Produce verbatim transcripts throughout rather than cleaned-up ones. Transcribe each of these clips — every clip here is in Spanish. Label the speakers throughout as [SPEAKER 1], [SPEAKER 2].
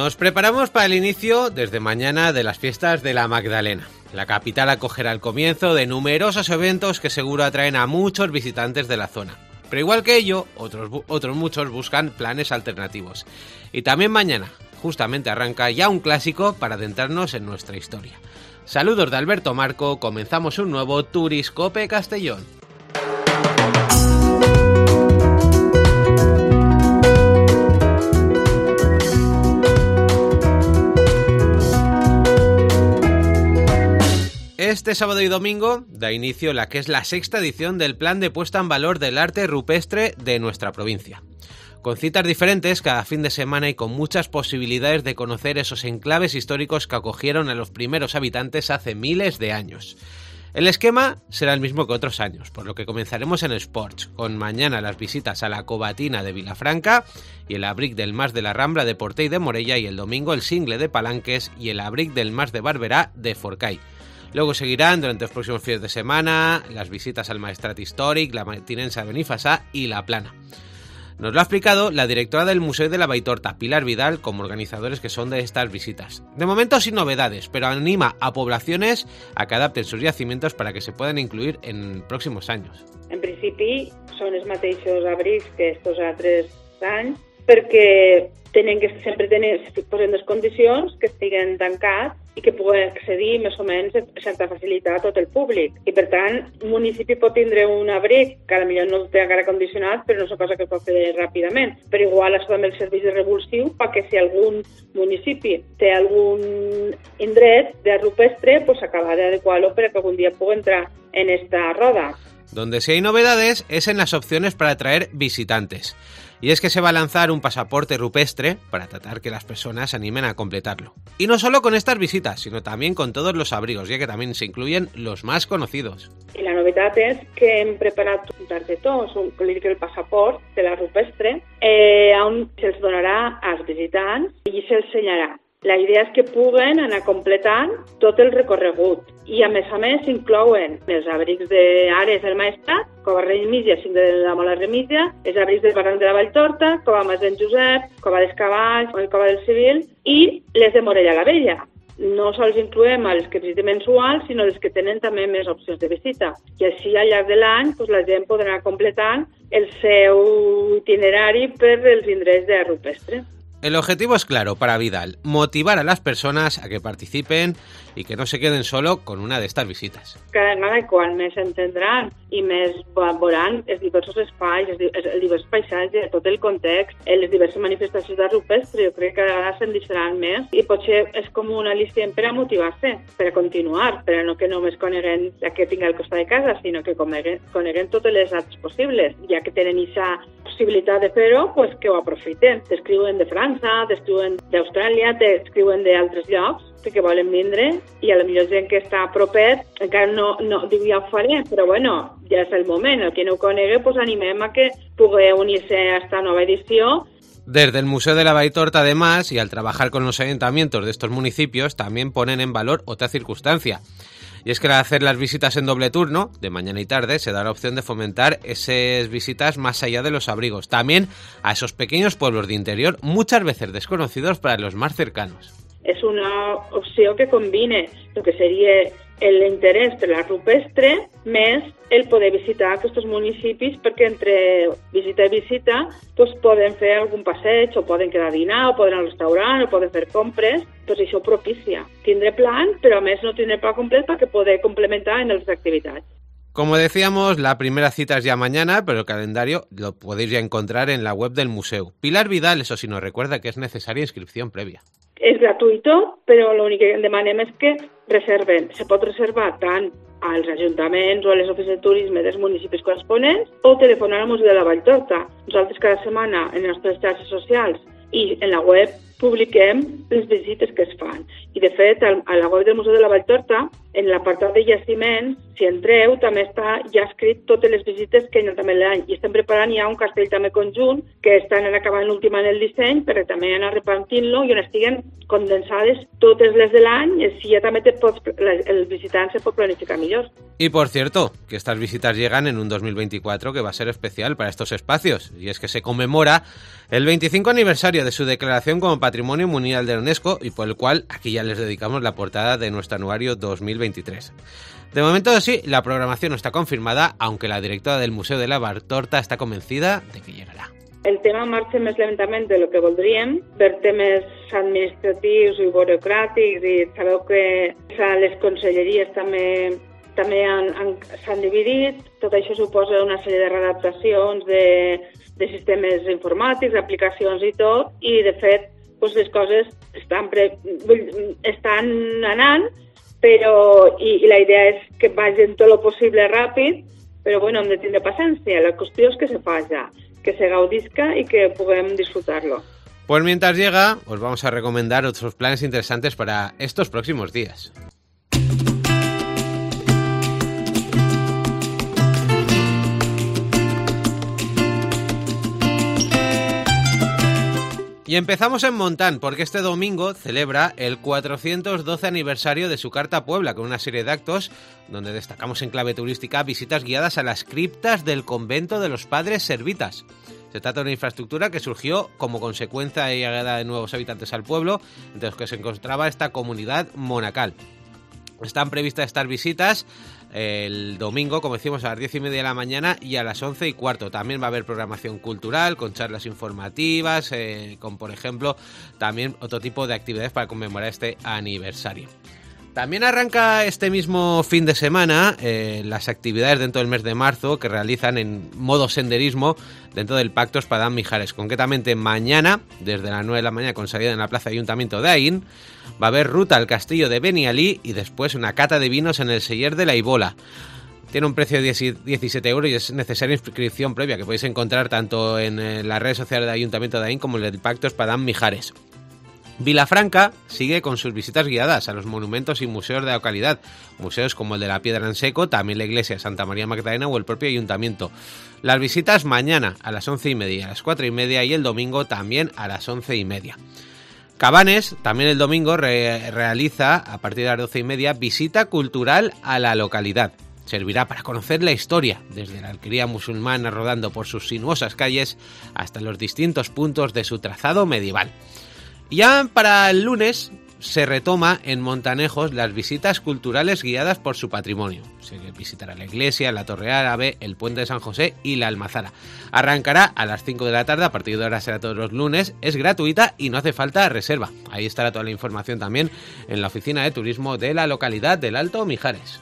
[SPEAKER 1] Nos preparamos para el inicio desde mañana de las fiestas de la Magdalena. La capital acogerá el comienzo de numerosos eventos que seguro atraen a muchos visitantes de la zona. Pero igual que ello, otros, otros muchos buscan planes alternativos. Y también mañana, justamente arranca ya un clásico para adentrarnos en nuestra historia. Saludos de Alberto Marco, comenzamos un nuevo Turiscope Castellón. Este sábado y domingo da inicio la que es la sexta edición del plan de puesta en valor del arte rupestre de nuestra provincia. Con citas diferentes cada fin de semana y con muchas posibilidades de conocer esos enclaves históricos que acogieron a los primeros habitantes hace miles de años. El esquema será el mismo que otros años, por lo que comenzaremos en Sports, con mañana las visitas a la Covatina de Vilafranca y el abric del Mas de la Rambla de Portell de Morella, y el domingo el Single de Palanques y el abric del Mas de Barberà de Forcall. Luego seguirán durante los próximos fines de semana las visitas al Maestrat Històric, la Tinença de Benifassà y La Plana. Nos lo ha explicado la directora del Museo de la Valltorta, Pilar Vidal, como organizadores que son de estas visitas. De momento sin novedades, pero anima a poblaciones a que adapten sus yacimientos para que se puedan incluir en próximos años.
[SPEAKER 2] En principi són els mateixos abrics que estos altres anys, perquè tenen que sempre tenir, si posen les condicions, que estiguen tancats i que puguen accedir més o menys amb certa facilitat a tot el públic. I per tant, un municipi pot tindre un abric que potser no té encara condicionat, però no és una cosa que pot fer ràpidament. Però igual això també el servei de revulsiu perquè si algun municipi té algun indret de rupestre, pues acabar d'adequar-lo per que algun dia pugui entrar en esta roda.
[SPEAKER 1] Donde sí hay novedades es en las opciones para atraer visitantes. Y es que se va a lanzar un pasaporte rupestre para tratar que las personas se animen a completarlo. Y no solo con estas visitas, sino también con todos los abrigos, ya que también se incluyen los más conocidos.
[SPEAKER 2] I la novetat és que hem preparat un targetó, un, el passaport de la rupestre, eh, on se'ls donarà als visitants i se'ls ensenyarà. La idea és que puguen anar completant tot el recorregut i, a més a més, s'inclouen els abrics d'Ares del Maestrat, Cova Remígia, Cinc de la Mola Remígia, els abrics del Barranc de la Valltorta, Cova Mas d'en Josep, Cova dels Cavalls, Cova del Civil i les de Morella la Vella. No sols incloem els que visiten mensuals, sinó els que tenen també més opcions de visita. I així, al llarg de l'any, pues, la gent podrà anar completant el seu itinerari per els indrets de rupestre.
[SPEAKER 1] El objetivo es claro para Vidal, motivar a las personas a que participen y que no se queden solo con una de estas visitas.
[SPEAKER 2] Cada vegada quan més entendran i més veuran els diversos espais, els diversos paisatges, tot el context, les diverses manifestacions de rupestre, jo crec que cada vegada se'n deixaran més i potser és com un al·licient per a motivar-se, per a continuar, per a no que només coneguen la que tinga al costat de casa, sinó que coneguen, coneguen totes les altres possibles. Ja que tenen aquesta possibilitat de fer-ho, pues que ho aprofiten. T'escriuen de França, t'escriuen d'Austràlia, t'escriuen d'altres llocs que volen vindre i a la millor gent que està a propet encara no, no diu ja ho faré, però bueno, ja és el moment. El que no ho conegui, pues animem a que pugui unir-se a esta nova edició.
[SPEAKER 1] Desde el Museo de la Valltorta, además, y al trabajar con los ayuntamientos de estos municipios, también ponen en valor otra circunstancia. Y es que al hacer las visitas en doble turno, de mañana y tarde, se da la opción de fomentar esas visitas más allá de los abrigos, también a esos pequeños pueblos de interior, muchas veces desconocidos para los más cercanos.
[SPEAKER 2] És una opció que combina el que seria l'interès per la rupestre més el poder visitar aquests municipis, perquè entre visita i visita doncs poden fer algun passeig, o poden quedar a dinar, o poden anar al restaurant, o poden fer compres, doncs això propicia. Tindré plan, però a més no tindré plan complet perquè poder complementar en les activitats.
[SPEAKER 1] Como decíamos, la primera cita es ya mañana, pero el calendario lo podéis ya encontrar en la web del museo. Pilar Vidal, eso sí, nos recuerda que es necesaria inscripción previa.
[SPEAKER 2] És gratuïto, però l'únic que demanem és que reserven. Se pot reservar tant als ajuntaments o a les oficines de turisme dels municipis corresponents o telefonar al Museu de la Valltorta. Nosaltres cada setmana en les nostres xarxes socials i en la web publiquem les visites que es fan. I de fet, a la web del Museu de la Valltorta, en l'apartat de jaciments, si entreu, també està ja escrit totes les visites que hi ha també l'any. I estem preparant ja un castell també conjunt que estan acabant últimant el disseny perquè també anar repartint-lo i on estiguen condensades totes les de l'any i així ja també te pots, el visitant se pot planificar millor.
[SPEAKER 1] Y por cierto, que estas visitas llegan en un dos mil veinticuatro que va a ser especial para estos espacios, y es que se conmemora el veinticinco aniversario de su declaración como Patrimonio Mundial de la UNESCO y por el cual aquí ya les dedicamos la portada de nuestro anuario dos mil veintitrés. De momento sí, la programación no está confirmada, aunque la directora del Museu de la Bartorta està convencida de que llegarà.
[SPEAKER 2] El tema marxa més lentament de lo que voldríem, per temes administratius i burocràtics, i sabeu que les conselleries també, també han, han, s'han dividit. Tot això suposa una sèrie de readaptacions de, de sistemes informàtics, aplicacions i tot, i de fet doncs les coses estan, pre, estan anant, però i, i la idea és que vagin tot lo possible ràpid, però bueno, hem de tindre paciència. La qüestió és que se faci, que se gaudisca y que podamos disfrutarlo.
[SPEAKER 1] Pues mientras llega, os vamos a recomendar otros planes interesantes para estos próximos días. Y empezamos en Montán, porque este domingo celebra el cuatrocientos doce aniversario de su Carta a Puebla, con una serie de actos donde destacamos en clave turística visitas guiadas a las criptas del convento de los Padres Servitas. Se trata de una infraestructura que surgió como consecuencia de la llegada de nuevos habitantes al pueblo, entre los que se encontraba esta comunidad monacal. Están previstas estas visitas el domingo, como decimos, a las diez y media de la mañana y a las once y cuarto. También va a haber programación cultural, con charlas informativas, eh, con, por ejemplo, también otro tipo de actividades para conmemorar este aniversario. También arranca este mismo fin de semana eh, las actividades dentro del mes de marzo que realizan en modo senderismo dentro del Pacto Espadán-Mijares. Concretamente mañana, desde las nueve de la mañana con salida en la Plaza de Ayuntamiento de Aín, va a haber ruta al castillo de Benialí y después una cata de vinos en el Celler de la Ibola. Tiene un precio de diecisiete euros y es necesaria inscripción previa, que podéis encontrar tanto en las redes sociales del Ayuntamiento de Aín como en el Pacto Espadán-Mijares. Vilafranca sigue con sus visitas guiadas a los monumentos y museos de la localidad, museos como el de la Piedra en Seco, también la iglesia de Santa María Magdalena o el propio ayuntamiento. Las visitas mañana a las once y media, a las cuatro y media y el domingo también a las once y media. Cabanes, también el domingo, re- realiza a partir de las doce y media visita cultural a la localidad. Servirá para conocer la historia, desde la alquería musulmana rodando por sus sinuosas calles hasta los distintos puntos de su trazado medieval. Y ya para el lunes se retoma en Montanejos las visitas culturales guiadas por su patrimonio. Se visitará la iglesia, la Torre Árabe, el Puente de San José y la Almazara. Arrancará a las cinco de la tarde, a partir de ahora será todos los lunes, es gratuita y no hace falta reserva. Ahí estará toda la información también en la oficina de turismo de la localidad del Alto Mijares.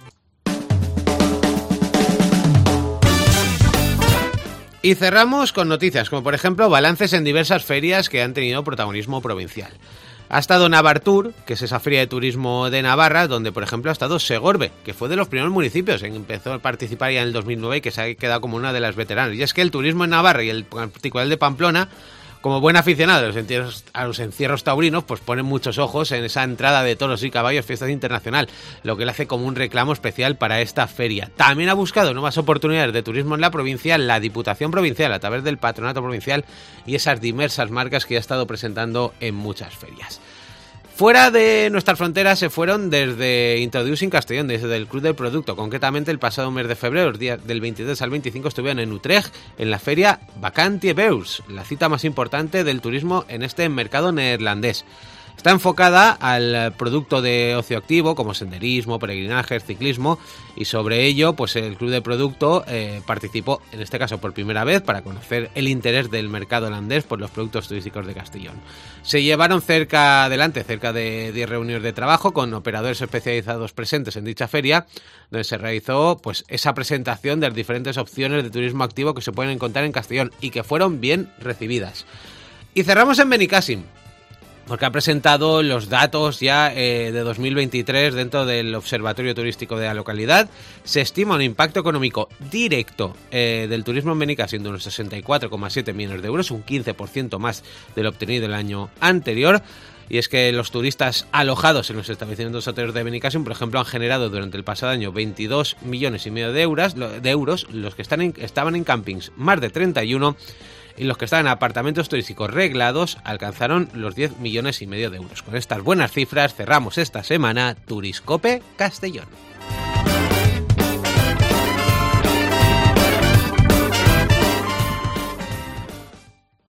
[SPEAKER 1] Y cerramos con noticias, como por ejemplo balances en diversas ferias que han tenido protagonismo provincial. Ha estado Navartur, que es esa feria de turismo de Navarra, donde por ejemplo ha estado Segorbe, que fue de los primeros municipios en que empezó a participar ya en el dos mil nueve y que se ha quedado como una de las veteranas. Y es que el turismo en Navarra y el particular de Pamplona, como buen aficionado a los, encierros, a los encierros taurinos, pues ponen muchos ojos en esa entrada de toros y caballos, fiestas internacional, lo que le hace como un reclamo especial para esta feria. También ha buscado nuevas oportunidades de turismo en la provincia, la Diputación Provincial, a través del Patronato Provincial y esas diversas marcas que ha estado presentando en muchas ferias. Fuera de nuestras fronteras se fueron desde Introducing Castellón, desde el Club del Producto. Concretamente el pasado mes de febrero, los días del veintitrés al veinticinco, estuvieron en Utrecht en la feria Vacantie Beurs, la cita más importante del turismo en este mercado neerlandés. Está enfocada al producto de ocio activo como senderismo, peregrinajes, ciclismo, y sobre ello pues el Club de Producto eh, participó en este caso por primera vez para conocer el interés del mercado holandés por los productos turísticos de Castellón. Se llevaron cerca adelante cerca de diez reuniones de trabajo con operadores especializados presentes en dicha feria, donde se realizó pues esa presentación de las diferentes opciones de turismo activo que se pueden encontrar en Castellón y que fueron bien recibidas. Y cerramos en Benicàssim, porque ha presentado los datos ya eh, de dos mil veintitrés dentro del Observatorio Turístico de la localidad. Se estima un impacto económico directo eh, del turismo en Benicàssim de unos sesenta y cuatro coma siete millones de euros, un quince por ciento más de lo obtenido el año anterior. Y es que los turistas alojados en los establecimientos hoteleros de Benicàssim, por ejemplo, han generado durante el pasado año veintidós millones y medio de euros, de euros los que están en, estaban en campings más de treinta y uno, y los que estaban en apartamentos turísticos reglados alcanzaron los diez millones y medio de euros. Con estas buenas cifras cerramos esta semana Turiscope Castellón.